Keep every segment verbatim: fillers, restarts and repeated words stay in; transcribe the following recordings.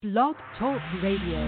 Blog Talk Radio.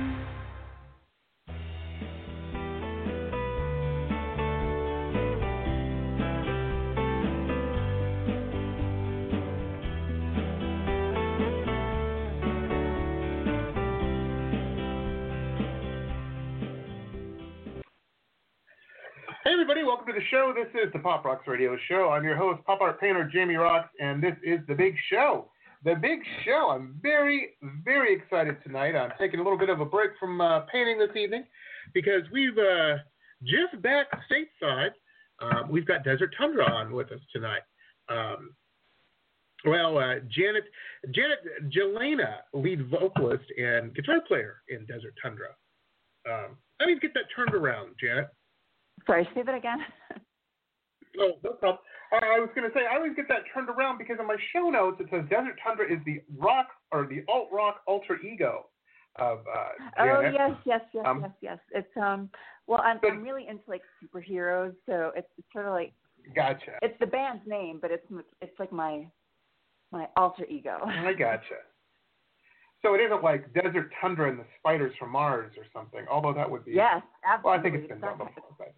Hey everybody, welcome to the show. This is the Pop Rocks Radio Show. I'm your host, pop art painter Jamie Rocks, and this is The Big Show. The Big Show. I'm very, very excited tonight. I'm taking a little bit of a break from uh, painting this evening because we've uh, just back stateside. Uh, we've got Desert Tundra on with us tonight. Um, well, uh, Janet, Janet Jelena, lead vocalist and guitar player in Desert Tundra. Um, let me get that turned around, Janet. Sorry, say that again. Oh, no problem. Uh, I was going to say, I always get that turned around because in my show notes it says Desert Tundra is the rock or the alt rock alter ego of uh, Oh Janet. yes, yes, yes, um, yes, yes. It's um. Well, I'm but, I'm really into like superheroes, so it's, it's sort of like Gotcha. it's the band's name, but it's it's like my my alter ego. I gotcha. So it isn't like Desert Tundra and the Spiders from Mars or something, although that would be. Yes, absolutely. Well, I think it's been done before, but.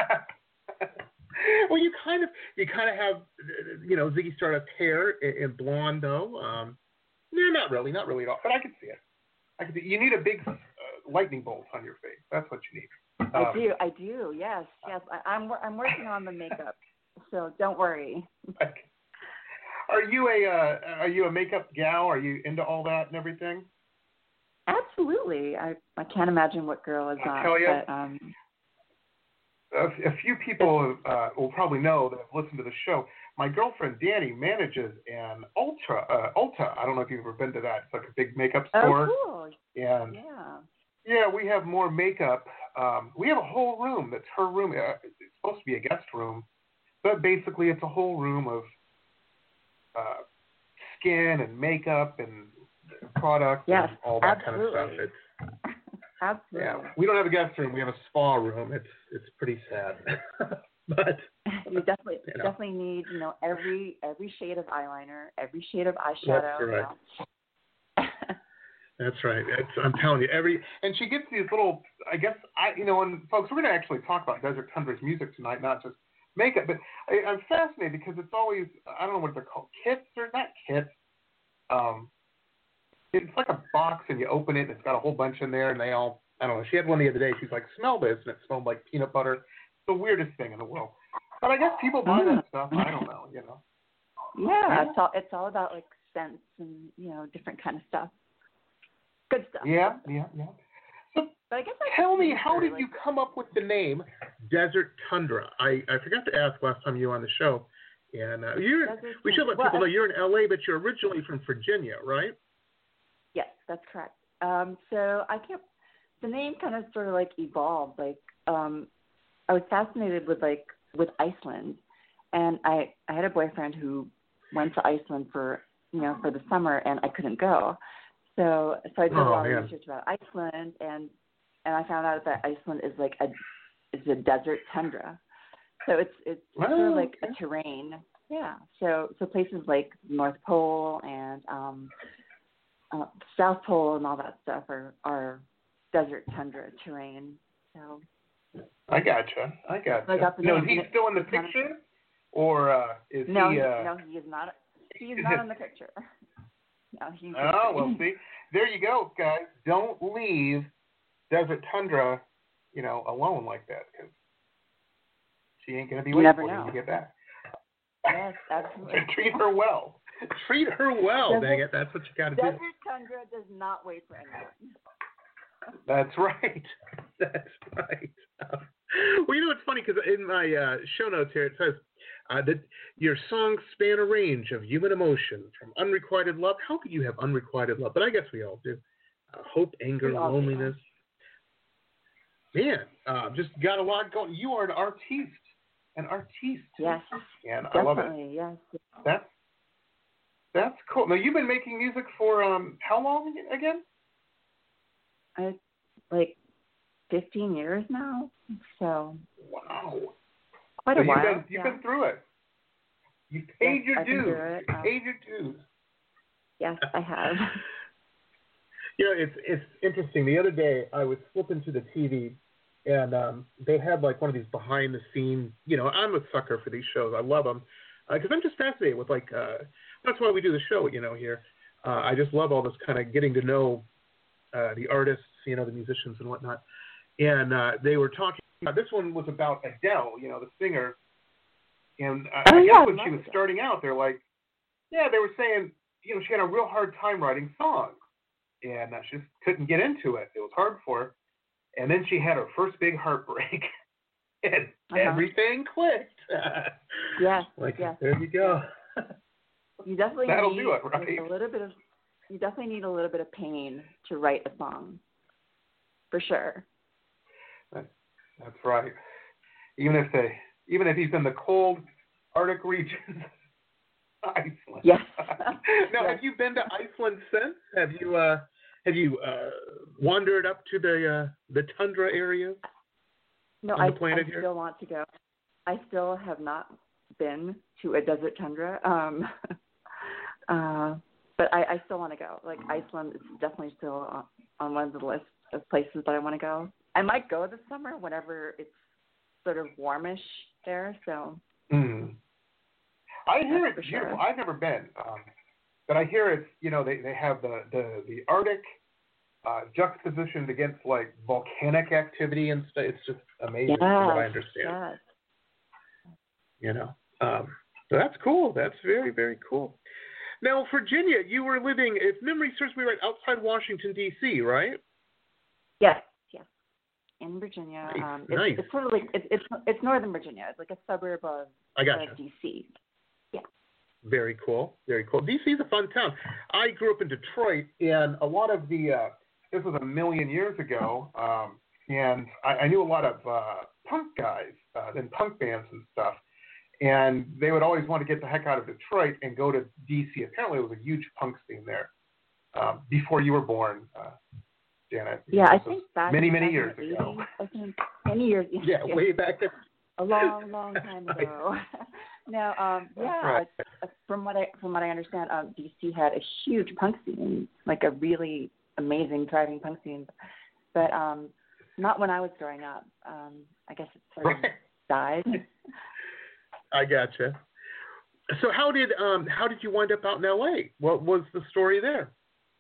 Well, you kind of you kind of have, you know, Ziggy Stardust hair in blonde though. Um, no, not really, not really at all. But I can see it. I can see. You need a big uh, lightning bolt on your face. That's what you need. Um, I do, I do. Yes, yes. I, I'm I'm working on the makeup, so don't worry. Okay. Are you a uh, are you a makeup gal? Are you into all that and everything? Absolutely. I I can't imagine what girl is I not. tell you. But, um, A, a few people uh, will probably know that have listened to the show. My girlfriend Danny manages an Ultra, uh, Ulta. I don't know if you've ever been to that. It's like a big makeup store. Oh, cool. And yeah. yeah, we have more makeup. Um, we have a whole room that's her room. Uh, it's supposed to be a guest room, but basically it's a whole room of uh, skin and makeup and products Yes, and all that absolutely. kind of stuff. It's, Absolutely. yeah, we don't have a guest room. We have a spa room. It's it's pretty sad, but you definitely you know. definitely need you know every every shade of eyeliner, every shade of eyeshadow. That's right. You know. That's right. It's, I'm telling you, every and she gets these little. I guess I you know, and folks, we're going to actually talk about Desert Tundra's music tonight, not just makeup. But I, I'm fascinated because it's always I don't know what they're called, kits or not kits. Um, It's like a box, and you open it, and it's got a whole bunch in there, and they all, I don't know. She had one the other day. She's like, smell this, and it smelled like peanut butter. It's the weirdest thing in the world. But I guess people buy that stuff. I don't know, you know. Yeah, it's all it's all about like scents and you know different kind of stuff. Good stuff. Yeah, yeah, yeah. So but I guess I tell me, how did like, you come up with the name Desert Tundra? I, I forgot to ask last time you were on the show, and uh, you're we should let well, people know you're in L A, but you're originally from Virginia, right? Yes, that's correct. Um, so I can't. The name kind of sort of like evolved. Like um, I was fascinated with like with Iceland, and I I had a boyfriend who went to Iceland for you know for the summer, and I couldn't go. So so I did Oh, a lot man. of research about Iceland, and and I found out that Iceland is like a is a desert tundra. So it's it's, it's Oh, sort of like okay. a terrain. Yeah. So so places like North Pole and um, Uh, South Pole and all that stuff are, are desert tundra terrain. So I gotcha. I gotcha. I got the no, name, is he and it- still in the it's kind of- picture, or uh, is no, he? Uh, no, he is not. He is not in the picture. No, he's. Oh, well, see, there you go, guys. Don't leave Desert Tundra, you know, alone like that, because she ain't going to be You waiting never for you know. when you get back. Yes, absolutely. Treat her well. Treat her well, Desert- dang it. That's what you got to do. Desert tundra does not wait for anyone. That's right. That's right. Um, well, you know, it's funny, because in my uh, show notes here, it says uh, that your songs span a range of human emotion, from unrequited love. How could you have unrequited love? But I guess we all do. Uh, hope, anger, We all do. loneliness. Man, uh, just got a lot going. You are an artiste. An artiste. Yes, And I love it. definitely. Yes. That's, that's cool. Now, you've been making music for um, how long again? I like fifteen years now. So Wow. quite so a while. You've been, you've yeah. been through it. You paid Yes, your I've been dues. through it. You Um, paid your dues. Yes, I have. You know, it's it's interesting. The other day, I was flipping to the T V, and um, they had like one of these behind the scenes. You know, I'm a sucker for these shows. I love them because uh, I'm just fascinated with like. Uh, that's why we do the show. You know, here, uh, I just love all this kind of getting to know uh, the artists, you know, the musicians and whatnot. And uh, they were talking about this one was about Adele, you know, the singer. And uh, oh, I yeah, guess when I she was it. starting out, they're like, yeah, they were saying, you know, she had a real hard time writing songs. And uh, she just couldn't get into it. It was hard for her. And then she had her first big heartbreak, and uh-huh. everything clicked. Yeah, like, yeah. there you go. You definitely That'll need do it, right? a little bit of. You definitely need a little bit of pain to write a song, for sure. That's, that's right. Even if they, even if he's in the cold Arctic regions. Iceland. Yes. Now, yes. have you been to Iceland since? Have you uh, have you uh, wandered up to the uh, the tundra areas? No, on I, the planet I here? still want to go. I still have not been to a desert tundra, um, uh, but I, I still want to go. Like Iceland is definitely still on, on one of the lists of places that I want to go. I might go this summer whenever it's sort of warmish there. So. Mm. I hear That's it's for beautiful. sure. I've never been, um, but I hear it's, you know, they, they have the, the, the Arctic uh, juxtapositioned against like volcanic activity and stuff. It's just amazing Yes, from what I understand. yes. You know, um, so that's cool. That's very, very cool. Now, Virginia, you were living, if memory serves me right, outside Washington, D C, right? Yes, yes. In Virginia. Nice, Um, it's, nice. it's sort of like, it's, it's, it's northern Virginia. It's like a suburb of, I gotcha. of D C. Yeah. Very cool. Very cool. D C is a fun town. I grew up in Detroit, and a lot of the, uh, this was a million years ago, um, and I, I knew a lot of uh, punk guys uh, in punk bands and stuff, and they would always want to get the heck out of Detroit and go to D C. Apparently, it was a huge punk scene there um, before you were born, uh, Janet. Yeah, I This was think back many, in many back years in the ago. eighties, I think many years. Yeah, yeah. way back there. A long, long time ago. Now, um, yeah, right. uh, from what I from what I understand, um, D C had a huge punk scene, like a really amazing, thriving punk scene, but um, not when I was growing up. Um, I guess it sort of Right. died. I gotcha. So how did um how did you wind up out in L A? What was the story there?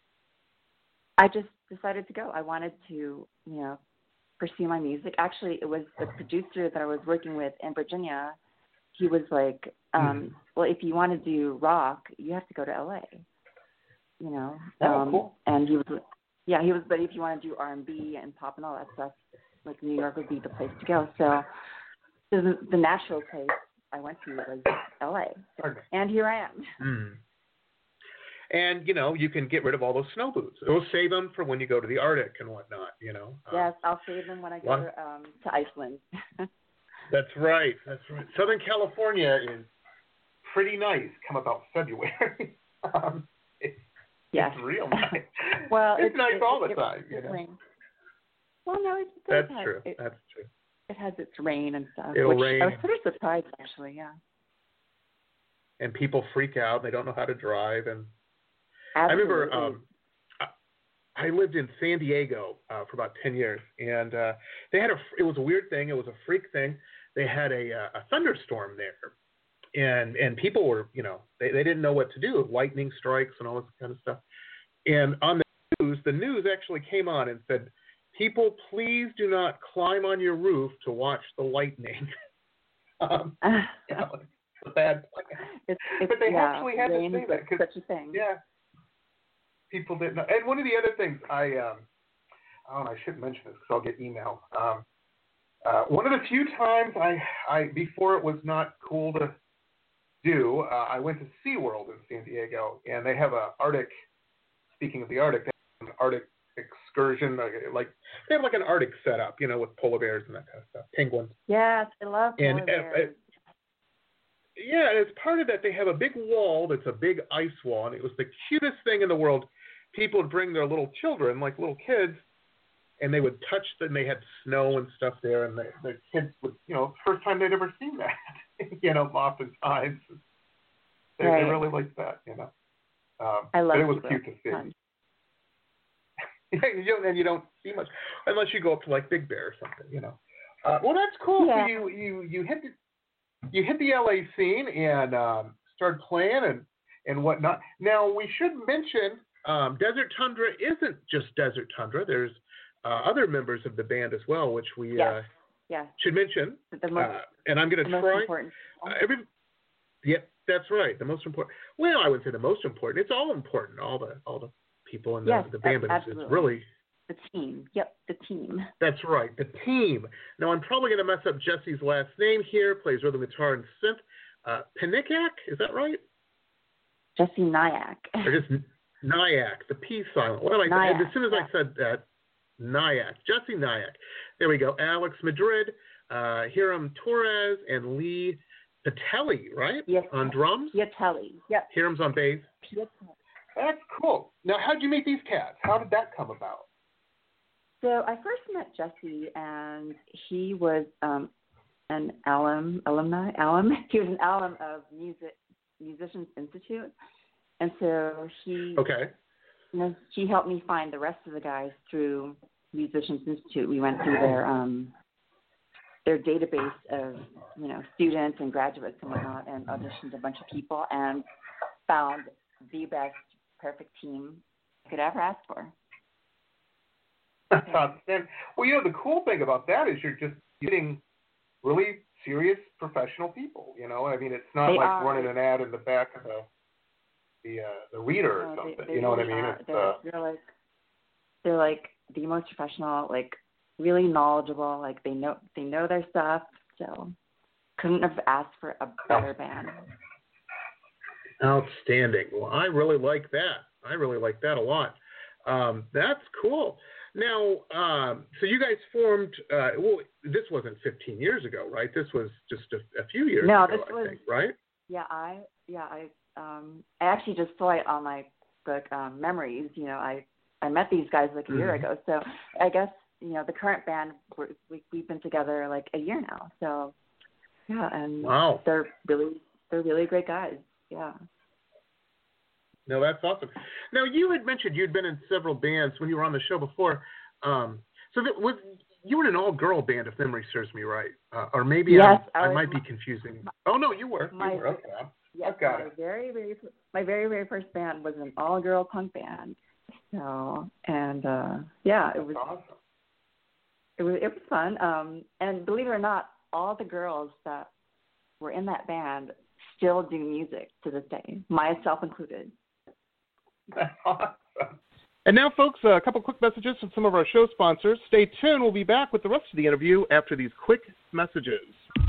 I just decided to go. I wanted to, you know, pursue my music. Actually, it was the producer that I was working with in Virginia. He was like, um, mm. well, if you want to do rock, you have to go to L A. You know, Oh, um, cool. and he was, yeah, he was. But if you want to do R and B and pop and all that stuff, like New York would be the place to go. So, the, the natural place I went to was L A, Okay. and here I am. Mm. And you know, you can get rid of all those snow boots. It'll save them for when you go to the Arctic and whatnot. You know. Yes, I'll save them when I go Well, to, um, to Iceland. That's right. That's right. Southern California is pretty nice. Come about February. um, it's, yes. it's real nice. Well, it's, it's nice it, all the it, time. It, You know. rain. Well, no, it That's has, true. It, That's true. it has its rain and stuff. It'll which rain. I was pretty surprised, actually. Yeah. And people freak out. They don't know how to drive. And Absolutely. I remember um, I, I lived in San Diego uh, for about ten years, and uh, they had a. It was a weird thing. It was a freak thing. They had a, a thunderstorm there, and and people were, you know, they, they didn't know what to do. Lightning strikes and all this kind of stuff. And on the news, the news actually came on and said, "People, please do not climb on your roof to watch the lightning." um, you know, it's a bad plan. It's, it's, but they yeah, actually had to rain say is that 'cause, such a thing. yeah, people didn't know. And one of the other things I, um, oh, and I shouldn't mention this because I'll get email. Um, Uh, one of the few times I, I before it was not cool to do, uh, I went to SeaWorld in San Diego, and they have a Arctic, speaking of the Arctic, they have an Arctic excursion, like, like they have like an Arctic setup, you know, with polar bears and that kind of stuff, penguins. Yes, I love polar And, bears. uh, yeah, and as part of that, they have a big wall that's a big ice wall, and it was the cutest thing in the world. People would bring their little children, like little kids, and they would touch them. They had snow and stuff there, and the, the kids would, you know, first time they'd ever seen that, you know, oftentimes. They, right. they really liked that, you know. Um, I love but it was SeaWorld. cute to see. Fun. you don't, and you don't see much unless you go up to like Big Bear or something, you know. Uh, well, that's cool. Yeah. So you you you hit the you hit the L A scene and um, started playing and and whatnot. Now we should mention um, Desert Tundra isn't just Desert Tundra. There's uh, other members of the band as well, which we yes. uh, yes. should mention. The most, uh, and I'm going to the try. Most important. Uh, every, yeah, that's right. The most important. Well, I wouldn't say the most important. It's all important. All the all the people in the, yes, the band, but it's, it's really the team. Yep, the team. That's right, the team. Now I'm probably going to mess up Jesse's last name here. Plays rhythm guitar and synth. Uh, Panikak, is that right? Jesse Nyack. Or just Nyack, the P silent. What am I? Nyack, as soon as yeah. I said that, Nyack, Jesse Nyack. There we go. Alex Madrid, uh, Hiram Torres, and Lee Patelli, right? Yes. On drums. Patelli. Yep. Hiram's on bass. Patelli. That's cool. Now, how did you meet these cats? How did that come about? So I first met Jesse, and he was um, an alum, alumni, alum. He was an alum of Music Musicians Institute, and so he, okay, you know, he helped me find the rest of the guys through Musicians Institute. We went through their um, their database of you know students and graduates and whatnot, and auditioned a bunch of people, and found the best, perfect team I could ever ask for. That's outstanding. Well, you know, the cool thing about that is you're just getting really serious professional people. You know, I mean, it's not They like are. running an ad in the back of the the uh, the reader or No, something. they, they you know really what I mean? are. It's, They're, uh, they're like they're like the most professional, like really knowledgeable. Like they know they know their stuff. So couldn't have asked for a better band. Outstanding. Well, I really like that. I really like that a lot. Um, that's cool. Now, um, so you guys formed, uh, well, this wasn't fifteen years ago, right? This was just a, a few years no, ago, this I was, think, right? Yeah, I, yeah, I, um, I actually just saw it on my book, um, Memories. You know, I, I met these guys like a year Mm-hmm. ago. So I guess, you know, the current band, we're, we, we've been together like a year now. So, yeah, and Wow. they're really, they're really great guys. Yeah. No, that's awesome. Now, you had mentioned you'd been in several bands when you were on the show before. Um, so that was you were in an all-girl band, if memory serves me right, uh, or maybe yes, I, I, I was, might be confusing. Oh no, you were. My, you were. Okay. Yes, I've got my it. very, very, my very, very first band was an all-girl punk band. So, and uh, yeah, it was awesome. It was it was fun. Um, and believe it or not, all the girls that were in that band still do music to this day, myself included. That's awesome. And now, folks, a couple quick messages from some of our show sponsors. Stay tuned. We'll be back with the rest of the interview after these quick messages.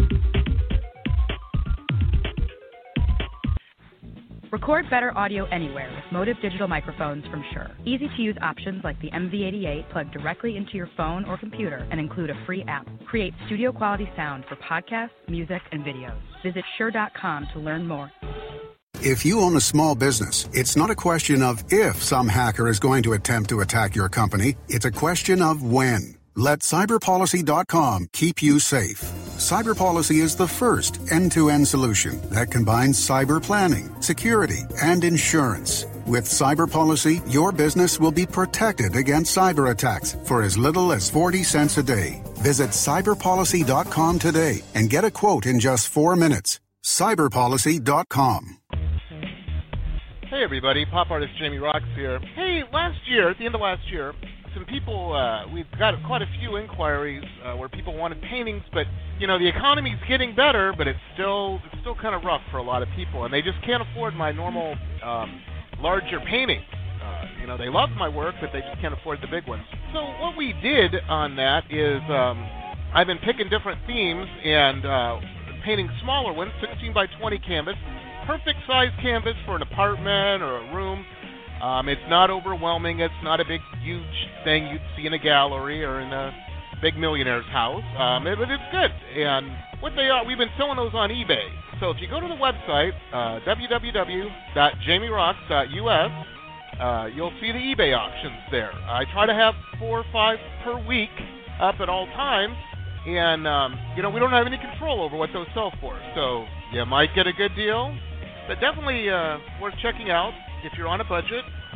Record better audio anywhere with Motive digital microphones from Shure. Easy-to-use options like the M V eighty-eight plug directly into your phone or computer and include a free app. Create studio-quality sound for podcasts, music, and videos. Visit Shure dot com to learn more. If you own a small business, it's not a question of if some hacker is going to attempt to attack your company. It's a question of when. Let cyber policy dot com keep you safe. CyberPolicy is the first end-to-end solution that combines cyber planning, security, and insurance. With CyberPolicy, your business will be protected against cyber attacks for as little as forty cents a day. Visit cyber policy dot com today and get a quote in just four minutes. cyber policy dot com. Hey, everybody. Pop artist Jamie Rocks here. Hey, last year, at the end of last year, some people, uh, we've got quite a few inquiries uh, where people wanted paintings, but, you know, the economy's getting better, but it's still it's still kind of rough for a lot of people, and they just can't afford my normal um, larger paintings. Uh, you know, they love my work, but they just can't afford the big ones. So what we did on that is um, I've been picking different themes and uh, painting smaller ones, sixteen by twenty canvas, perfect size canvas for an apartment or a room. Um, it's not overwhelming. It's not a big, huge thing you'd see in a gallery or in a big millionaire's house. Um, it, but it's good. And what they are, we've been selling those on eBay. So if you go to the website, uh, w w w dot jamie rocks dot u s, uh, you'll see the eBay auctions there. I try to have four or five per week up at all times. And, um, you know, we don't have any control over what those sell for. So you might get a good deal. But definitely uh, worth checking out if you're on a budget.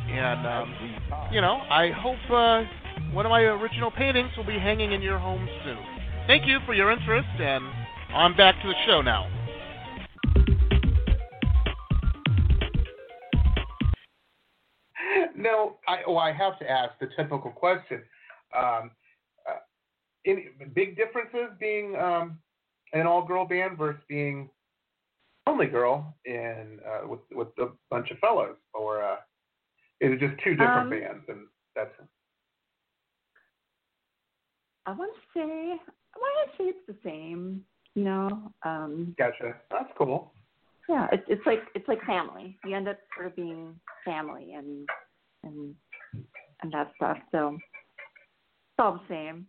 And, um, you know, I hope uh, one of my original paintings will be hanging in your home soon. Thank you for your interest, and on back to the show now. No, I, well, I have to ask the typical question. Um, uh, any big differences being um, an all-girl band versus being only girl in uh, with with a bunch of fellows, or uh, is it just two different um, bands and that's? I want to say I want to say it's the same. You know. Um, gotcha. That's cool. Yeah, it's it's like it's like family. You end up sort of being family and and and that stuff. So it's all the same.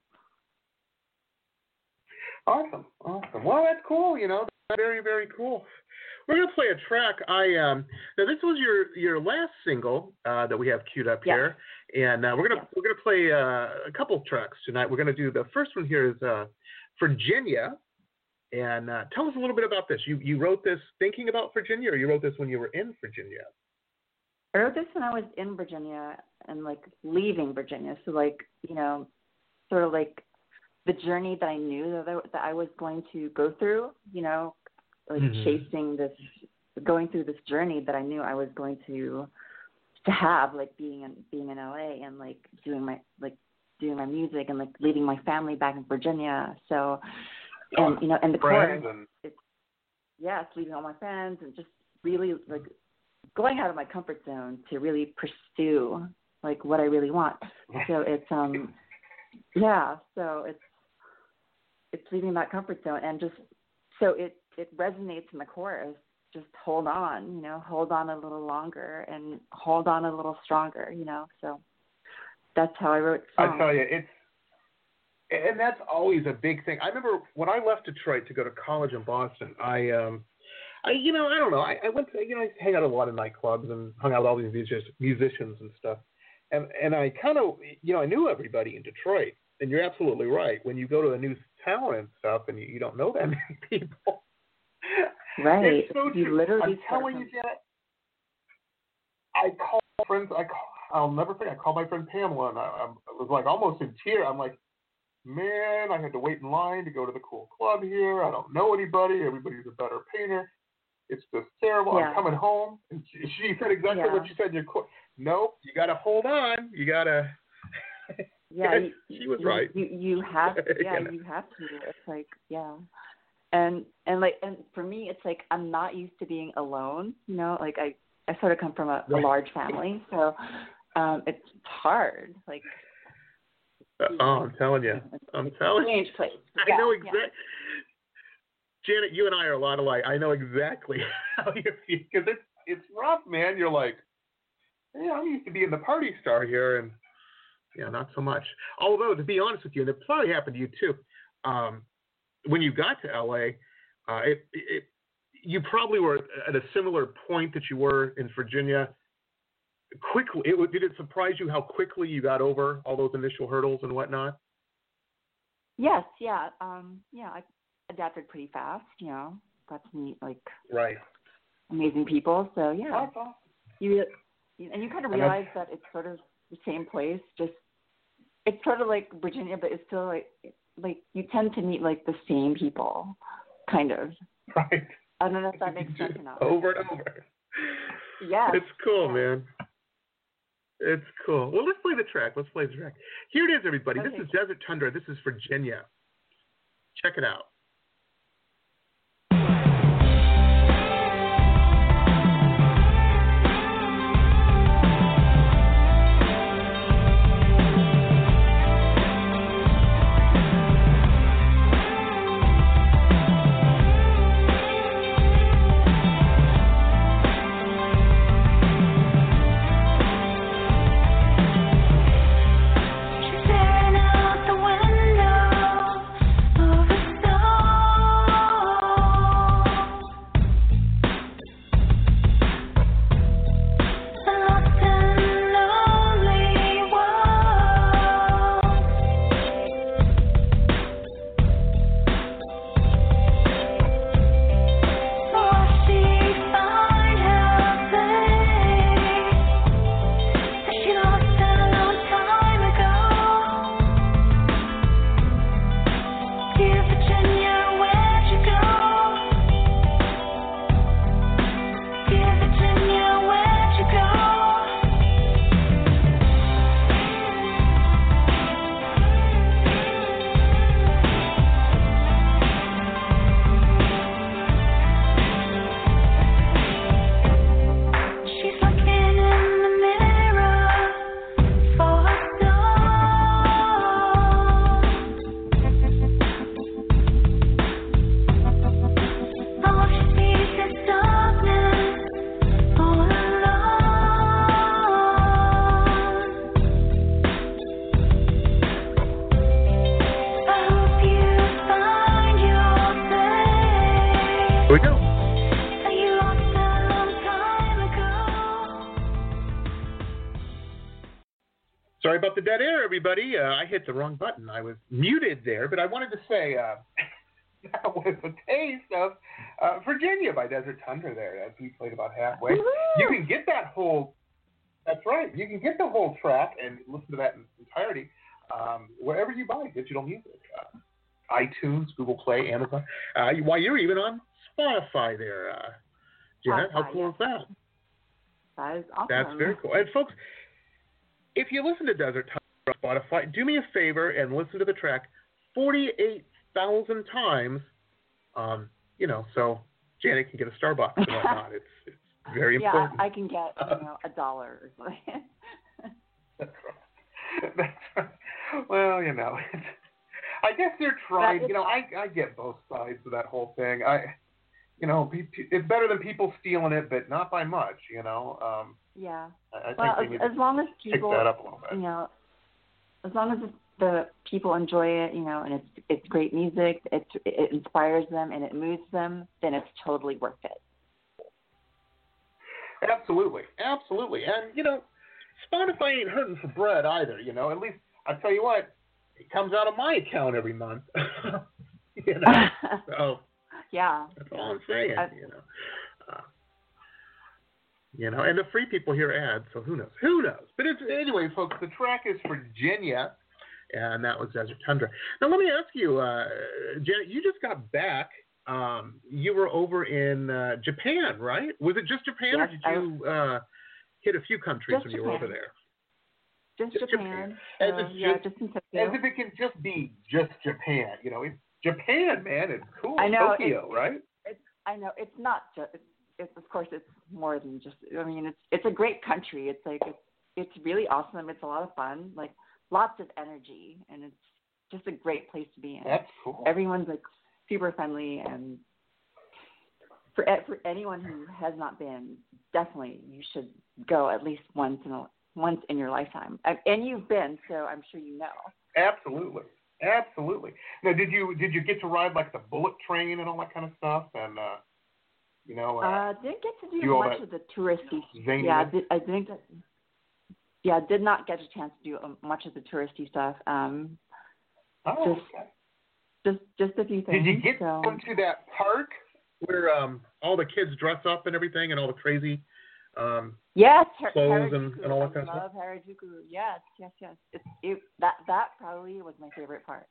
Awesome, awesome. Well, that's cool. You know, that's very, very cool. We're gonna play a track. I um now this was your your last single uh, that we have queued up yes. here, and uh, we're gonna yes. we're gonna play uh, a couple of tracks tonight. We're gonna do the first one here is uh, Virginia, and uh, tell us a little bit about this. You you wrote this thinking about Virginia, or you wrote this when you were in Virginia? I wrote this when I was in Virginia and like leaving Virginia. So like you know, sort of like the journey that I knew that I, that I was going to go through. You know. Like mm-hmm. chasing this, going through this journey that I knew I was going to to have, like being in being in L A and like doing my like doing my music and like leaving my family back in Virginia. So, and you know, and the chorus, and... it's yes, leaving all my friends and just really like going out of my comfort zone to really pursue like what I really want. So it's um, yeah, so it's it's leaving that comfort zone and just so it. it resonates in the chorus. Just hold on, you know, hold on a little longer and hold on a little stronger, you know. So that's how I wrote the song. I tell you, it's, and that's always a big thing. I remember when I left Detroit to go to college in Boston, I, um, I, you know, I don't know, I, I went to, you know, I hang out at a lot of nightclubs and hung out with all these musicians, musicians and stuff. And, and I kind of, you know, I knew everybody in Detroit. And you're absolutely right. When you go to a new town and stuff and you, you don't know that many people, right. It's so you true. literally I'm telling you, Janet, I call friends, I call, I'll never forget, I called my friend Pamela, and I, I was like almost in tears. I'm like, man, I had to wait in line to go to the cool club here. I don't know anybody. Everybody's a better painter. It's just terrible. Yeah. I'm coming home. And she, she said exactly yeah. what you said in your course. Nope, you got to hold on. You got to. Yeah, you, she was you, right. You, you have to. Yeah, you know. you have to. It's like, yeah. And and like and for me it's like I'm not used to being alone, you know, like I, I sort of come from a, a large family, so um it's hard. Like uh, oh, I'm telling you. I'm telling you. Strange place. I yeah, know exactly. Yeah. Janet, you and I are a lot alike. I know exactly how you feel because it's it's rough, man. You're like, yeah, I'm used to being the party star here, and yeah, not so much. Although to be honest with you, and it probably happened to you too. Um, When you got to L A, uh, it, it, you probably were at a similar point that you were in Virginia. Quickly, it, did it surprise you how quickly you got over all those initial hurdles and whatnot? Yes, yeah, um, yeah. I adapted pretty fast. You know, got to meet like right amazing people. So yeah, that's awesome. You and you kind of realize that it's sort of the same place. Just it's sort of like Virginia, but it's still like. Like you tend to meet like the same people, kind of. Right. I don't know if that makes sense or not. Over and over. Yeah. It's cool, man. It's cool. Well, let's play the track. Let's play the track. Here it is, everybody. Okay. This is Desert Tundra. This is Virginia. Check it out. Staring out the window of a star. we go. Sorry about the dead air, everybody. Uh, I hit the wrong button. I was muted there, but I wanted to say uh, that was a taste of uh, Virginia by Desert Tundra there, as we played about halfway. Woo-hoo! You can get that whole, that's right, you can get the whole track and listen to that in entirety um, wherever you buy digital music. Uh, iTunes, Google Play, Amazon. Uh, while you're even on Spotify there, uh, Janet. How cool is that? That is awesome. That's very cool. And folks, if you listen to Desert Tundra on Spotify, do me a favor and listen to the track forty-eight thousand times. Um, you know, so Janet can get a Starbucks and whatnot. It's it's very yeah, important. Yeah, I can get you know a dollar or something. That's right. That's right. Well, you know, it's, I guess they're trying. You know, I I get both sides of that whole thing. I, you know, it's better than people stealing it, but not by much. You know. Um, Yeah. I think well, they as, need as long as people, pick that up a little bit. you know, as long as the people enjoy it, you know, and it's it's great music, it it inspires them and it moves them, then it's totally worth it. Absolutely, absolutely, and you know, Spotify ain't hurting for bread either. You know, at least I tell you what, it comes out of my account every month. you know, so yeah, that's all I'm saying. I, you know. Uh, You know, and the free people hear ads, so who knows? Who knows? But it's, anyway, folks, the track is Virginia, and that was Desert Tundra. Now, let me ask you, uh, Janet, you just got back. Um, you were over in uh, Japan, right? Was it just Japan, yes, or did you uh, hit a few countries when Japan. you were over there? Just, just Japan. Japan. As, So, if yeah, just, just in as if it can just be just Japan. You know, it's Japan, man. It's cool. I know, Tokyo, it's, right? It's, I know. It's not just... It's, It's, of course, it's more than just. I mean, it's it's a great country. It's like it's, it's really awesome. It's a lot of fun. Like lots of energy, and it's just a great place to be in. That's cool. Everyone's like super friendly, and for for anyone who has not been, definitely you should go at least once in a, once in your lifetime. And you've been, so I'm sure you know. Absolutely, absolutely. Now, did you did you get to ride like the bullet train and all that kind of stuff? And uh, You know, uh, uh, didn't get to do, do much of the touristy. Zaniness? Yeah, I, did, I didn't. Get, yeah, did not get a chance to do um, much of the touristy stuff. Um, oh, just, okay. just, just a few things. Did you get so. into that park where um, all the kids dress up and everything, and all the crazy um, yes, Her- clothes and, Harajuku. and all that kind I of stuff? love Harajuku. Yes, yes, yes. It's, it, that that probably was my favorite part.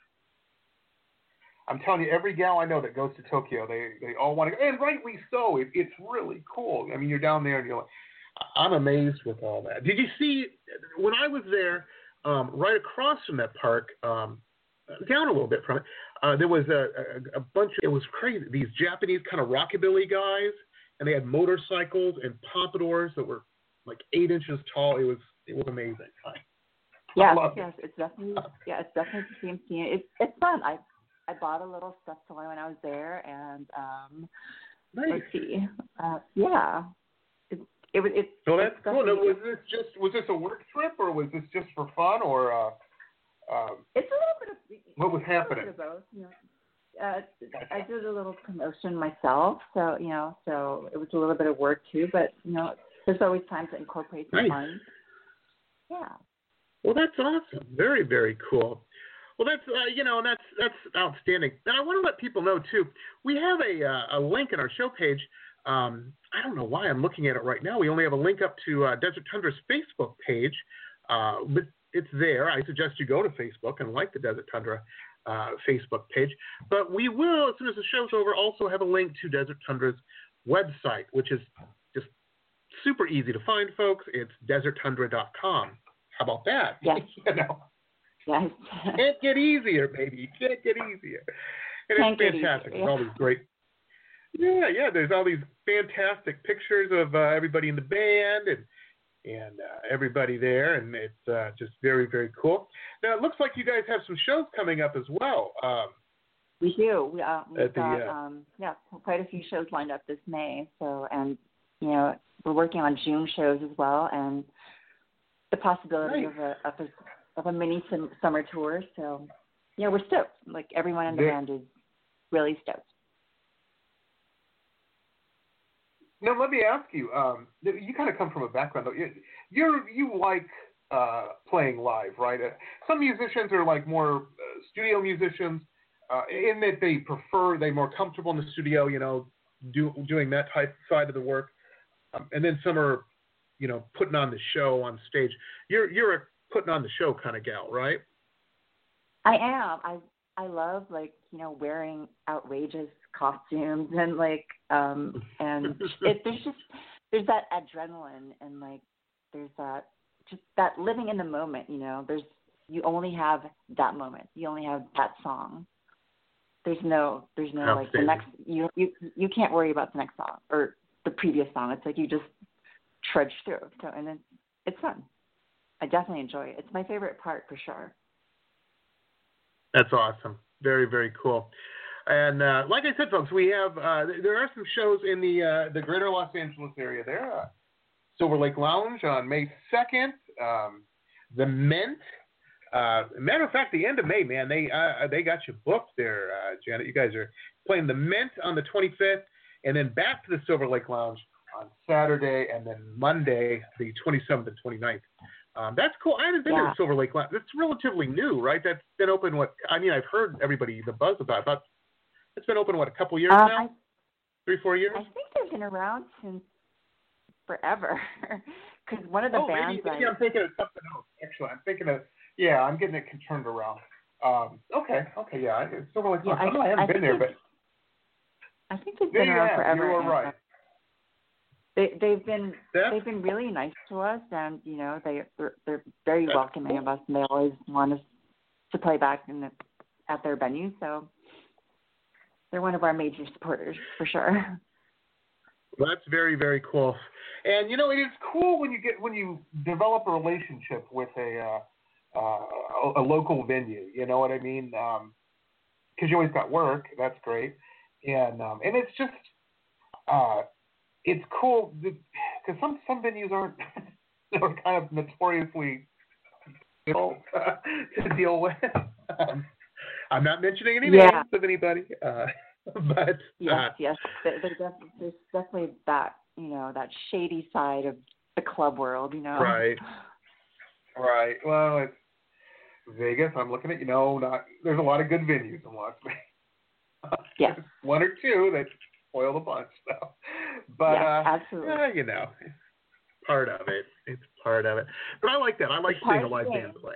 I'm telling you, every gal I know that goes to Tokyo, they, they all want to go, and rightly so. It, it's really cool. I mean, you're down there, and you're like, I'm amazed with all that. Did you see, when I was there, um, right across from that park, um, down a little bit from it, uh, there was a, a, a bunch of, it was crazy, these Japanese kind of rockabilly guys, and they had motorcycles and pompadours that were like eight inches tall. It was it was amazing. I, Yes, I yes, it. it's definitely, yeah, it's definitely the same scene. It's it's fun. I I bought a little stuffed toy when I was there, and um, Nice. let's see, uh, yeah, it it was it's. So that's it's cool. Now, definitely- was this just was this a work trip, or was this just for fun, or uh, um, It's a little bit of what was it's a little happening? bit of both. You know, uh, I did a little promotion myself, so you know, so it was a little bit of work too. But you know, there's always time to incorporate some Nice. fun. Yeah. Well, that's awesome. Very, very cool. Well, that's uh, you know, and that's that's outstanding. And I want to let people know too. We have a uh, a link in our show page. Um, I don't know why I'm looking at it right now. We only have a link up to uh, Desert Tundra's Facebook page, uh, but it's there. I suggest you go to Facebook and like the Desert Tundra uh, Facebook page. But we will, as soon as the show's over, also have a link to Desert Tundra's website, which is just super easy to find, folks. It's desert tundra dot com. How about that? Yes. you know. Yes. Can't get easier, baby. Can't get easier. And Can't it's get fantastic. easier, There's all these great. Yeah, yeah. There's all these fantastic pictures of uh, everybody in the band and and uh, everybody there, and it's uh, just very, very cool. Now it looks like you guys have some shows coming up as well. Um, We do. We, uh, we've At the, got uh, um, yeah, quite a few shows lined up this May. So, and you know, we're working on June shows as well, and the possibility Nice. of a of a of a mini sim- summer tour. So, yeah, we're stoked. Like everyone in the Ve- band is really stoked. Now, let me ask you. Um, you kind of come from a background. You you're, you like uh, playing live, right? Uh, some musicians are like more uh, studio musicians, uh, in that they prefer they're more comfortable in the studio. You know, do, doing that type side of the work, um, and then some are, you know, putting on the show on stage. You're you're a putting on the show kind of gal, right? I am. I I love like you know wearing outrageous costumes and like um and it, there's just there's that adrenaline and like there's that just that living in the moment. You know, there's you only have that moment. You only have that song. There's no there's no like the next you you you can't worry about the next song or the previous song. It's like you just trudge through. So and then it's fun. I definitely enjoy it. It's my favorite part for sure. That's awesome. Very, very cool. And uh, like I said, folks, we have uh, there are some shows in the uh, the greater Los Angeles area. There, uh, Silver Lake Lounge on May second. Um, the Mint. Uh, matter of fact, the end of May, man, they uh, they got you booked there, uh, Janet. You guys are playing the Mint on the twenty-fifth, and then back to the Silver Lake Lounge on Saturday, and then Monday, the twenty-seventh and twenty-ninth. Um, that's cool. I haven't been yeah. to Silver Lake Lounge. It's relatively new, right? That's been open, what, I mean, I've heard everybody, the buzz about it. It's been open, what, a couple years uh, now? I, Three, four years? I think they've been around since forever. Because one of the oh, bands. Maybe, maybe I, I'm thinking of something else, actually. I'm thinking of, yeah, I'm getting it turned around. Um, okay, okay, yeah. Silver Lake Lounge. yeah, I, I, I haven't I been there, but. I think they've been yeah, around yeah, forever. You were right. They they've been That's, they've been really nice to us, and you know they they're, they're very welcoming of us, and they always want us to play back in the, at their venue. So they're one of our major supporters for sure. Well, that's very, very cool. And you know, it is cool when you get when you develop a relationship with a uh, uh, a local venue. You know what I mean? Because um, you always got work. That's great, and um, and it's just. Uh, It's cool because some, some venues aren't are kind of notoriously difficult uh, to deal with. Um, I'm not mentioning any yeah. names of anybody, uh, but yes, uh, yes, there, there's, def- there's definitely that you know that shady side of the club world, you know. Right, right. Well, it's Vegas. I'm looking at you know, not there's a lot of good venues in Las Vegas. Yes, one or two that. Spoil the bunch, though. But, yeah, uh, absolutely. yeah, you know, it's part of it. It's part of it. But I like that. I like it's seeing a live band play.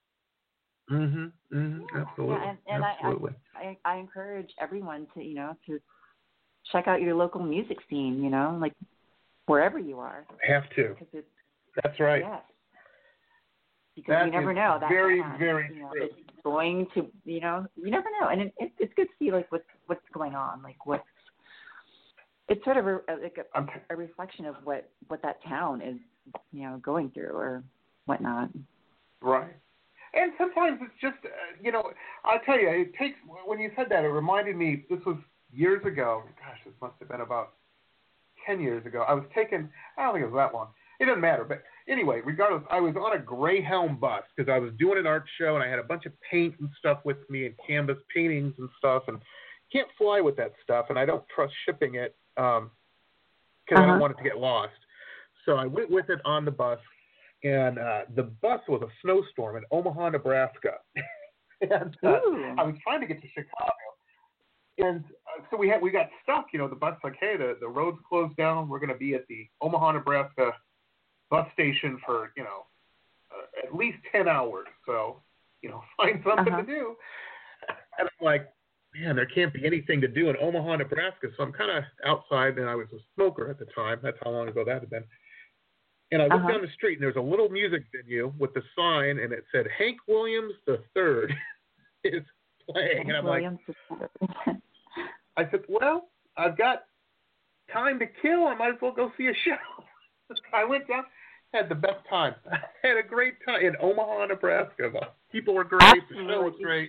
Mm-hmm. Mm-hmm. Yeah, Absolutely. yeah, and, and Absolutely. I, I, I encourage everyone to, you know, to check out your local music scene, you know, like wherever you are. Have to. It's, That's right. Yes. Because that you never know. That very, time, very you know, true. it's going to, you know, you never know. And it, it, it's good to see, like, what's, what's going on, like, what's, it's sort of a, like a, a reflection of what, what that town is, you know, going through or whatnot. Right. And sometimes it's just, uh, you know, I'll tell you, it takes, when you said that, it reminded me, this was years ago. Gosh, this must have been about ten years ago. I was taking, I don't think it was that long. It doesn't matter. But anyway, regardless, I was on a Greyhound bus because I was doing an art show and I had a bunch of paint and stuff with me and canvas paintings and stuff. And can't fly with that stuff. And I don't trust shipping it. Um, because uh-huh. I don't want it to get lost. So I went with it on the bus, and uh, the bus was a snowstorm in Omaha, Nebraska. and uh, I was trying to get to Chicago, and uh, so we had we got stuck. You know, the bus like, hey, the, the road's closed down. We're going to be at the Omaha, Nebraska bus station for you know uh, at least ten hours. So you know, find something uh-huh. to do. And I'm like, man, there can't be anything to do in Omaha, Nebraska. So I'm kind of outside, and I was a smoker at the time. That's how long ago that had been. And I looked uh-huh. down the street, and there was a little music venue with the sign, and it said, Hank Williams the Third is playing. Hank and I'm Williams like, I said, well, I've got time to kill. I might as well go see a show. I went down, had the best time. I had a great time in Omaha, Nebraska. The people were great. Absolutely. The show was great.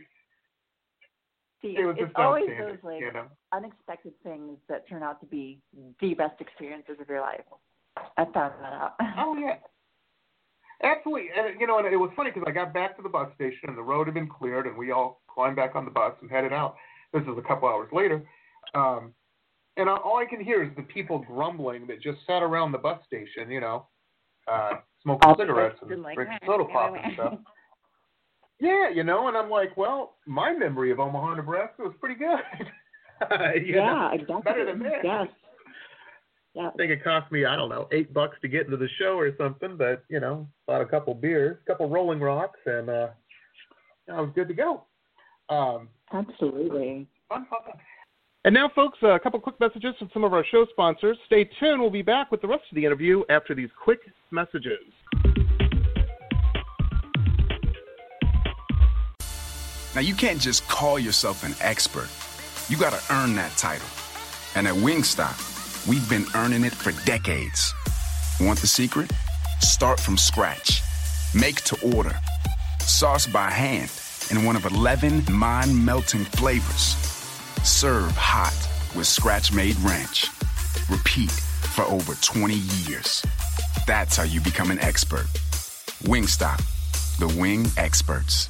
See, it was it's just always outstanding, those like you know? unexpected things that turn out to be the best experiences of your life. I found that out. Oh yeah, absolutely. And you know, and it was funny because I got back to the bus station and the road had been cleared, and we all climbed back on the bus and headed out. This was a couple hours later, um, and all I can hear is the people grumbling that just sat around the bus station, you know, uh, smoking All cigarettes and like, drinking soda pop and stuff. Yeah, you know, and I'm like, well, my memory of Omaha, Nebraska was pretty good. you yeah, know, exactly. Better than this. Yes. Yeah. I think it cost me, I don't know, eight bucks to get into the show or something, but, you know, bought a couple beers, a couple Rolling Rocks, and uh, I was good to go. Um, Absolutely. Fun, fun, fun. And now, folks, a couple quick messages from some of our show sponsors. Stay tuned. We'll be back with the rest of the interview after these quick messages. Now, you can't just call yourself an expert. You got to earn that title. And at Wingstop, we've been earning it for decades. Want the secret? Start from scratch. Make to order. Sauce by hand in one of eleven mind-melting flavors. Serve hot with scratch-made ranch. Repeat for over twenty years. That's how you become an expert. Wingstop, the wing experts.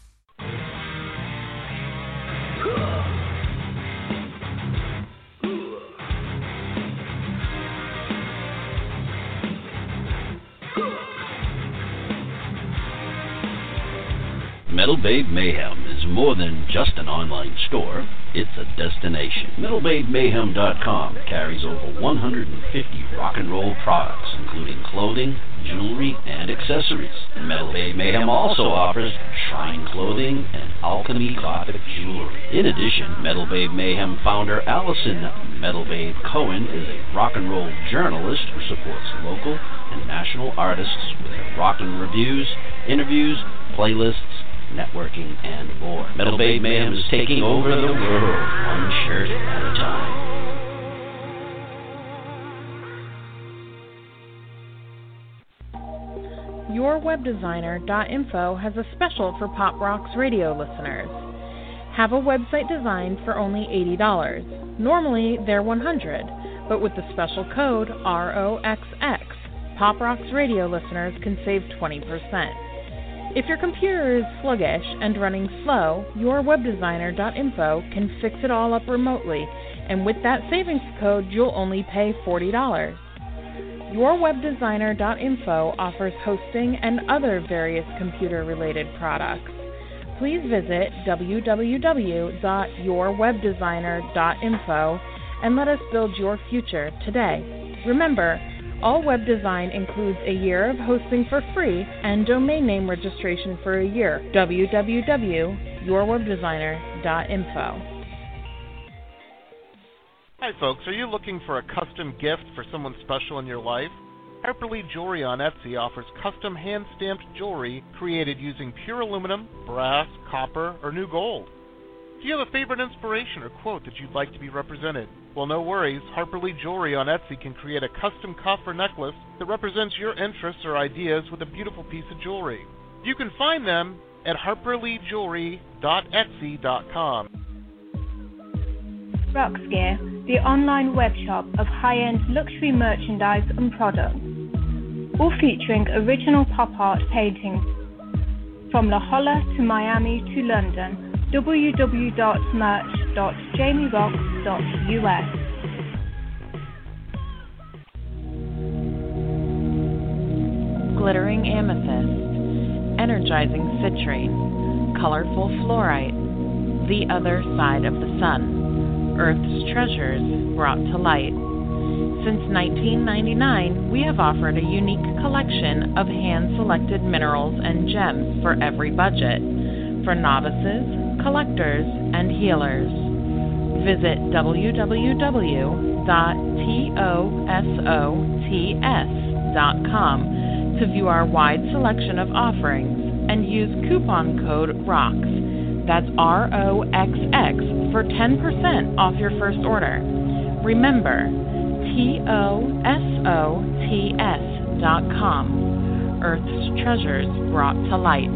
Metal Babe Mayhem is more than just an online store, it's a destination. Metal Babe Mayhem dot com carries over one hundred fifty rock and roll products, including clothing, jewelry, and accessories. Metal Babe Mayhem also offers shrine clothing and alchemy gothic jewelry. In addition, Metal Babe Mayhem founder Allison Metal Babe Cohen is a rock and roll journalist who supports local and national artists with her rockin' reviews, interviews, playlists, networking, and more. Metal Babe Mayhem is taking over the world, one shirt at a time. your web designer dot info has a special for Pop Rocks radio listeners. Have a website designed for only eighty dollars. Normally, they're one hundred dollars, but with the special code R O X X, Pop Rocks radio listeners can save twenty percent. If your computer is sluggish and running slow, your web designer dot info can fix it all up remotely, and with that savings code, you'll only pay forty dollars. your web designer dot info offers hosting and other various computer-related products. Please visit w w w dot your web designer dot info and let us build your future today. Remember, all web design includes a year of hosting for free and domain name registration for a year. w w w dot your web designer dot info. Hi, folks. Are you looking for a custom gift for someone special in your life? Harper Lee Jewelry on Etsy offers custom hand-stamped jewelry created using pure aluminum, brass, copper, or new gold. Do you have a favorite inspiration or quote that you'd like to be represented? Well, no worries. Harper Lee Jewelry on Etsy can create a custom cuff or necklace that represents your interests or ideas with a beautiful piece of jewelry. You can find them at harper lee jewelry dot etsy dot com. Rocks Gear, the online web shop of high-end luxury merchandise and products, all featuring original pop art paintings from La Jolla to Miami to London. w w w dot merch dot jamie rocks dot u s. Glittering amethyst, energizing citrine, colorful fluorite, the other side of the sun. Earth's treasures brought to light. Since nineteen ninety-nine, we have offered a unique collection of hand-selected minerals and gems for every budget, for novices, collectors, and healers. Visit w w w dot tosots dot com to view our wide selection of offerings and use coupon code ROCKS. That's R O X X for ten percent off your first order. Remember, T O S O T S dot com. Earth's treasures brought to light.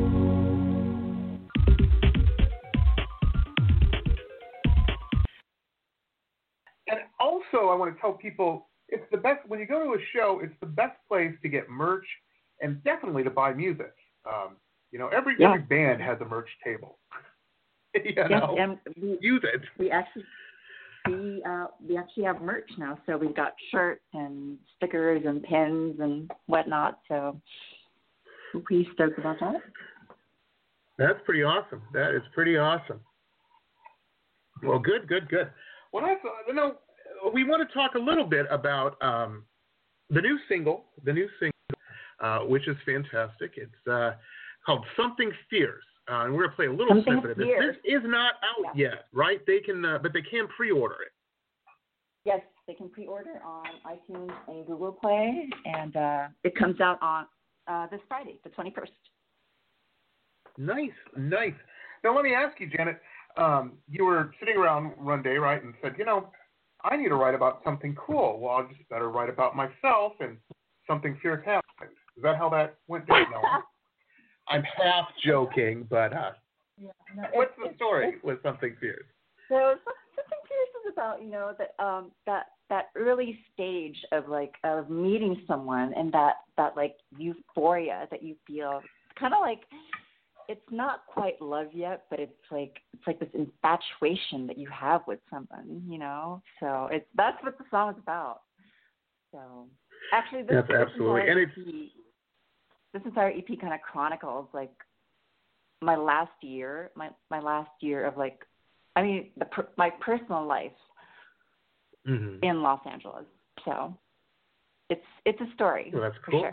And also, I want to tell people, it's the best, when you go to a show, it's the best place to get merch and definitely to buy music. Um, You know, every Yeah. every band has a merch table. you Yes, know, and we, use it. we actually we uh, we actually have merch now. So we've got shirts and stickers and pins and whatnot. So we're pretty stoked about that. That's pretty awesome. That is pretty awesome. Well, good, good, good. Well, that's, you know, we want to talk a little bit about um, the new single, the new single, uh, which is fantastic. It's uh, called Something Fierce. Uh, and we're going to play a little Something snippet of this. Fierce. This is not out Yeah. yet, right? They can, uh, but they can pre-order it. Yes, they can pre-order on iTunes and Google Play, and uh, it comes out on uh, this Friday, the twenty-first. Nice, nice. Now, let me ask you, Janet, um, you were sitting around one day, right, and said, you know, I need to write about something cool. Well, I'll just better write about myself, and something fierce happened. Is that how that went down? No. I'm half joking, but uh, yeah, no, what's it's, the story it's, with Something Fierce? So Something Fierce is about, you know, that um, that that early stage of like of meeting someone and that that like euphoria that you feel, kind of like it's not quite love yet, but it's like it's like this infatuation that you have with someone, you know. So it's that's what the song is about. So actually, this, that's this absolutely, entire and it's. E P, this entire E P kind of chronicles like my last year, my my last year of like, I mean, the, my personal life Mm-hmm. in Los Angeles. So it's it's a story. Well, that's for cool. Sure.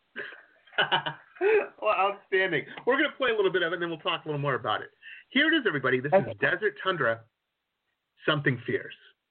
Well, outstanding. We're going to play a little bit of it, and then we'll talk a little more about it. Here it is, everybody. This Okay. is Desert Tundra, Something Fierce.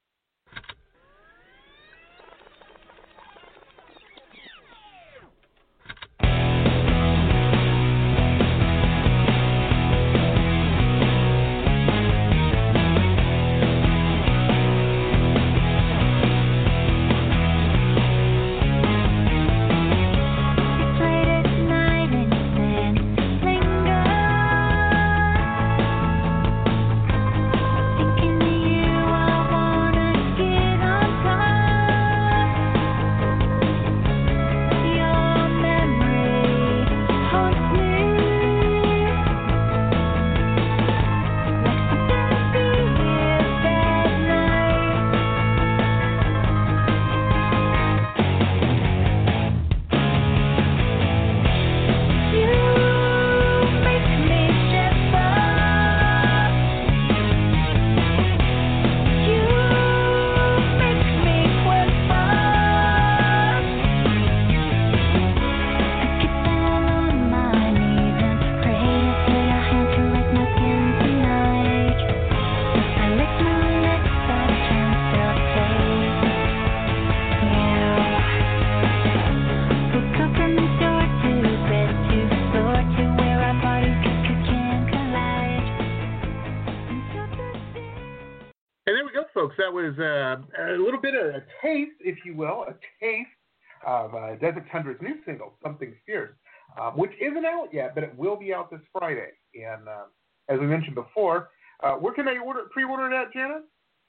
That was uh, a little bit of a taste, if you will, a taste of uh, Desert Tundra's new single, Something Fierce, uh, which isn't out yet, but it will be out this Friday. And uh, as we mentioned before, uh, where can they order, pre-order that, Janet?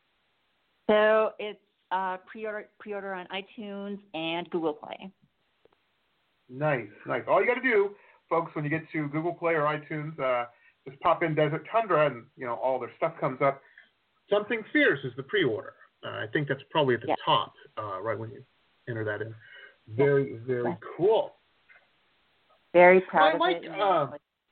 So it's uh, pre-order pre-order on iTunes and Google Play. Nice, nice. All you got to do, folks, when you get to Google Play or iTunes, uh, just pop in Desert Tundra, and you know all their stuff comes up. Something Fierce is the pre-order. Uh, I think that's probably at the yes. top, uh, right when you enter that in. Very, very yes. cool. Very proud I of like, it. Uh,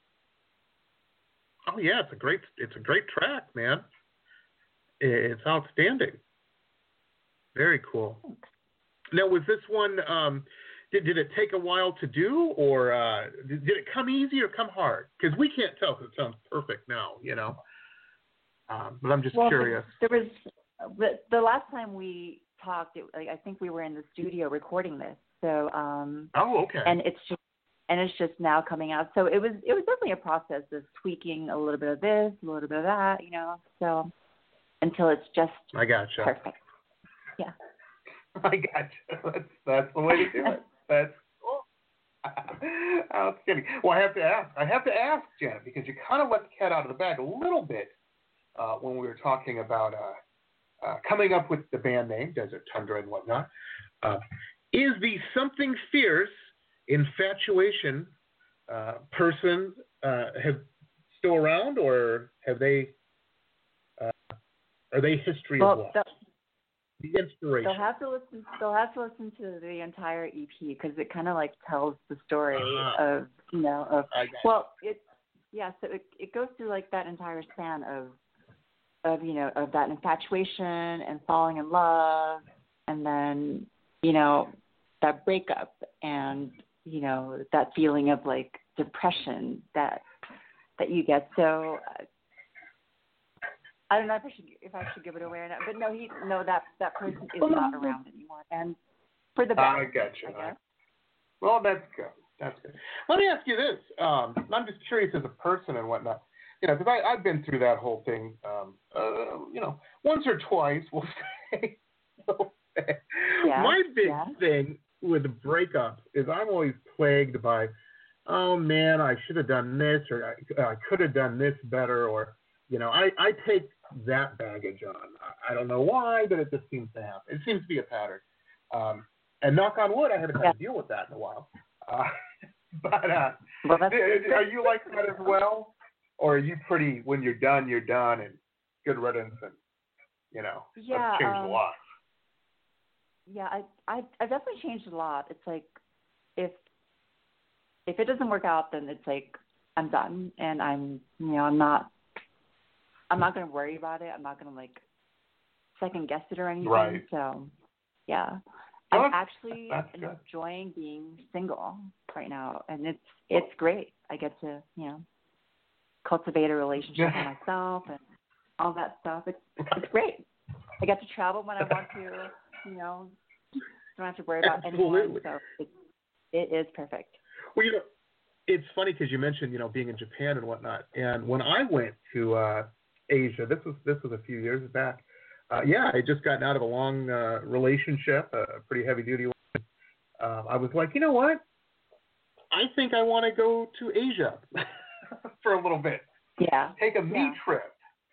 oh yeah, it's a great, it's a great track, man. It's outstanding. Very cool. Now, was this one? Um, did did it take a while to do, or uh, did, did it come easy or come hard? Because we can't tell because it sounds perfect now, you know. Um, but I'm just well, curious. There was the, the last time we talked. It, like, I think we were in the studio recording this. So. Um, oh, okay. And it's just and it's just now coming out. So it was it was definitely a process of tweaking a little bit of this, a little bit of that, you know. So until it's just I gotcha. perfect. Yeah. I gotcha. That's that's the way to do it. That's cool. Outstanding. Well, I have to ask. I have to ask, Janet, because you kind of let the cat out of the bag a little bit. Uh, when we were talking about uh, uh, coming up with the band name, Desert Tundra and whatnot, uh, is the Something Fierce infatuation uh, person uh, have still around, or have they uh, Are they history well, of love? The inspiration. They'll have to listen. They'll have to listen to the entire E P because it kind of like tells the story uh-huh. of you know of I got well it yeah so it it goes through like that entire span of of you know of that infatuation and falling in love and then you know that breakup and you know that feeling of like depression that that you get. So uh, I don't know if I should if I should give it away or not, but no, he no that that person is not around anymore, and for the best. I got you. I well, that's good. That's good. Let me ask you this. Um, I'm just curious as a person and whatnot. You know, because I've been through that whole thing. Um, uh, you know, once or twice, we'll say. We'll say. Yeah, My big yeah. thing with the breakups is I'm always plagued by, oh man, I should have done this, or I, I could have done this better, or you know, I, I take that baggage on. I, I don't know why, but it just seems to happen. It seems to be a pattern. Um, and knock on wood, I haven't had yeah. to deal with that in a while. Uh, but uh, well, that's, are you like that as well? Or are you pretty, when you're done, you're done, and good riddance, and, you know, yeah, that's changed um, a lot? Yeah, I, I, I've definitely changed a lot. It's like, if if it doesn't work out, then it's like, I'm done, and I'm, you know, I'm not, I'm not going to worry about it. I'm not going to, like, second guess it or anything. Right. So, yeah. Well, I'm actually that's good. enjoying being single right now, and it's it's great. I get to, you know, cultivate a relationship with myself and all that stuff. It's it's great. I get to travel when I want to, you know, don't have to worry about Absolutely. anyone. So it, it is perfect. Well, you know, it's funny because you mentioned, you know, being in Japan and whatnot. And when I went to uh, Asia, this was this was a few years back. Uh, yeah, I had just gotten out of a long uh, relationship, a pretty heavy duty one. Um, I was like, you know what? I think I want to go to Asia for a little bit. Yeah. Take a me yeah. trip.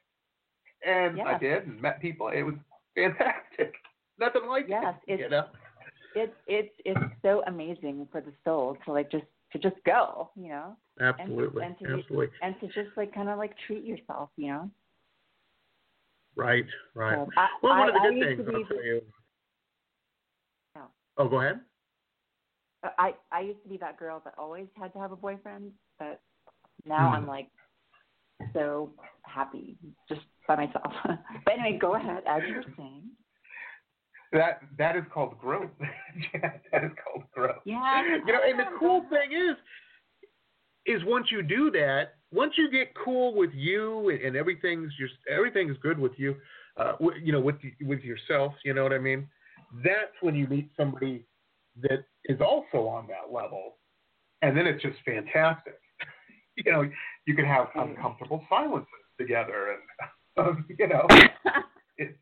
And yeah. I did, and met people. It was fantastic. Nothing like yes, it. It's, you know? It's it's it's so amazing for the soul to like just to just go, you know. Absolutely. And, and to, Absolutely. And to just like kind of like treat yourself, you know. Right, right. So I, well, one I, of the I good things, I'll tell you. No. Oh, go ahead. I, I used to be that girl that always had to have a boyfriend, but now hmm. I'm like so happy just by myself. But anyway, go ahead, as you were saying. That that is called growth. That is called growth. Yeah. You know, and the cool thing is, is once you do that, once you get cool with you and, and everything's just everything's good with you, uh, w- you know, with with yourself, you know what I mean? That's when you meet somebody that is also on that level, and then it's just fantastic. You know, you can have uncomfortable silences together, and um, you know, it's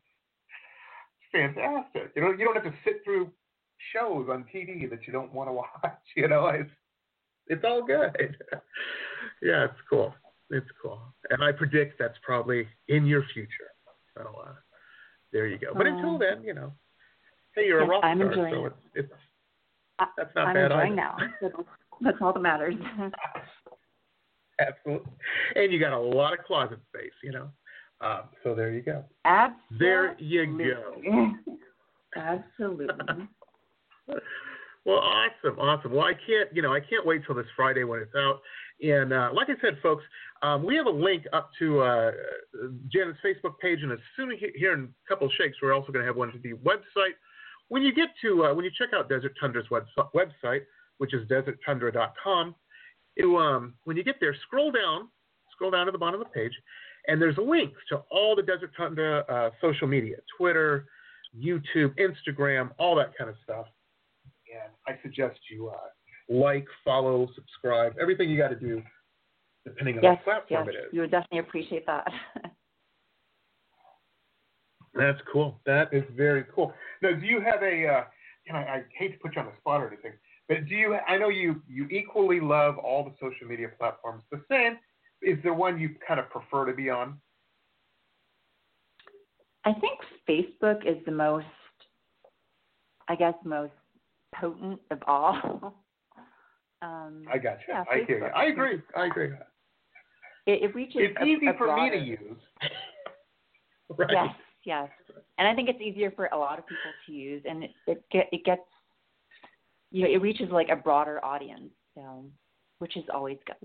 fantastic. You know, you don't have to sit through shows on T V that you don't want to watch. You know, it's it's all good. Yeah, it's cool. It's cool, and I predict that's probably in your future. So uh, there you go. But um, until then, you know, hey, you're yes, a rock I'm star, enjoying so it. it's it's that's not I'm bad enjoying either. now. That's all that matters. Absolutely, and you got a lot of closet space, you know. Um, so there you go. Absolutely. There you go. Absolutely. Well, awesome, awesome. Well, I can't, you know, I can't wait till this Friday when it's out. And uh, like I said, folks, um, we have a link up to uh, Janet's Facebook page, and as soon as here in a couple of shakes, we're also going to have one to the website. When you get to, uh, when you check out Desert Tundra's web- website, which is desert tundra dot com, you, um, when you get there, scroll down, scroll down to the bottom of the page, and there's links to all the Desert Tundra uh, social media, Twitter, YouTube, Instagram, all that kind of stuff. And I suggest you uh, like, follow, subscribe, everything you got to do, depending on yes, what platform yes, it is. You would definitely appreciate that. That's cool. That is very cool. Now, do you have a? Uh, you know, I hate to put you on the spot or anything, but do you? I know you you equally love all the social media platforms the same. Is there one you kind of prefer to be on? I think Facebook is the most, I guess, most potent of all. um, I got you. Yeah, I hear you. I agree. I agree. It, it reaches it's a, easy a for broader, me to use. Right. Yes, yes. And I think it's easier for a lot of people to use, and it it, get, it gets, you know, it reaches like a broader audience, so, which is always good.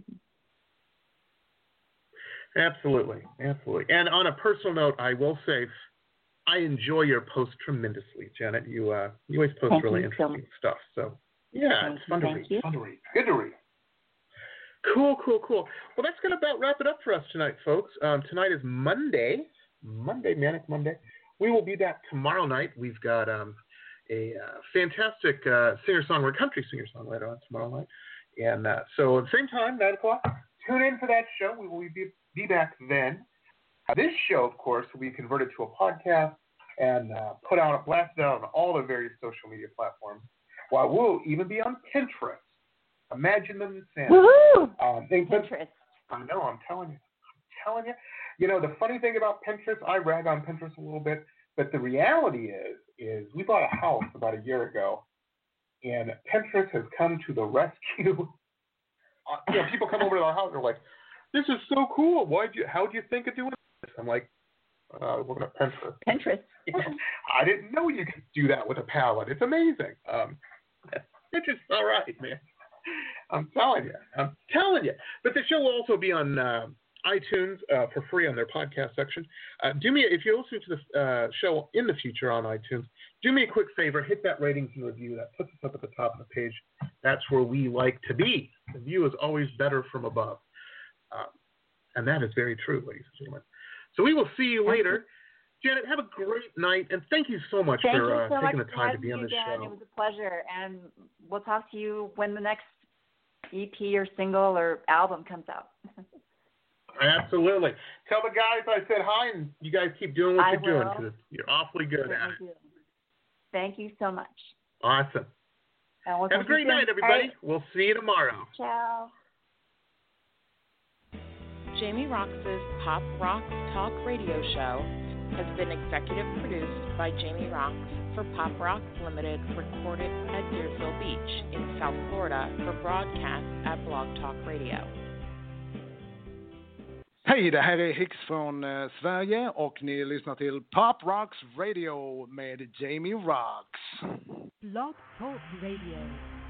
Absolutely, absolutely. And on a personal note, I will say, I enjoy your posts tremendously, Janet. You uh, you always post Thank really you interesting so stuff. So yeah, Thank it's fun you, to thank read. you. Fun to read. Good to read. Cool, cool, cool. Well, that's going to about wrap it up for us tonight, folks. Um, tonight is Monday, Monday, Manic Monday. We will be back tomorrow night. We've got um, a uh, fantastic uh, singer-songwriter, country singer-songwriter on tomorrow night. And uh, so at the same time, nine o'clock, tune in for that show. We will be, be back then. Uh, this show, of course, will be converted to a podcast and uh, put out, blasted out on all the various social media platforms, while we'll even be on Pinterest. Imagine the insanity. Woohoo! Um, they, Pinterest. I know, I'm telling you. I'm telling you. You know, the funny thing about Pinterest, I rag on Pinterest a little bit, but the reality is, is we bought a house about a year ago, and Pinterest has come to the rescue. Uh, you know, people come over to our house and they're like, this is so cool. Why'd you, how'd you think of doing this? I'm like, uh, I was looking at Pinterest. Pinterest. I didn't know you could do that with a palette. It's amazing. Um, it's just all right, man. I'm telling you. I'm telling you. But the show will also be on uh, iTunes uh, for free on their podcast section. Uh, do me, if you're listening to the uh, show in the future on iTunes, do me a quick favor. Hit that ratings and review. That puts us up at the top of the page. That's where we like to be. The view is always better from above. Um, and that is very true, ladies and gentlemen. So we will see you later. Janet, have a great night, and thank you so much Thank for you uh, so taking much the for time to having be on me this again. show. It was a pleasure, and we'll talk to you when the next E P or single or album comes out. Absolutely. Tell the guys I said hi, and you guys keep doing what I you're will. doing, because you're awfully good at it. Do. Thank you so much. Awesome. And we'll have a great night, everybody. Right. We'll see you tomorrow. Ciao. Jamie Roxx's Pop Rocks Talk Radio Show has been executive produced by Jamie Roxx for Pop Rocks Limited, recorded at Deerfield Beach in South Florida for broadcast at Blog Talk Radio. Hej, det här är Hicks från uh, Sverige och ni lyssnar till Pop Rocks Radio med Jamie Roxx. Blog Talk Radio.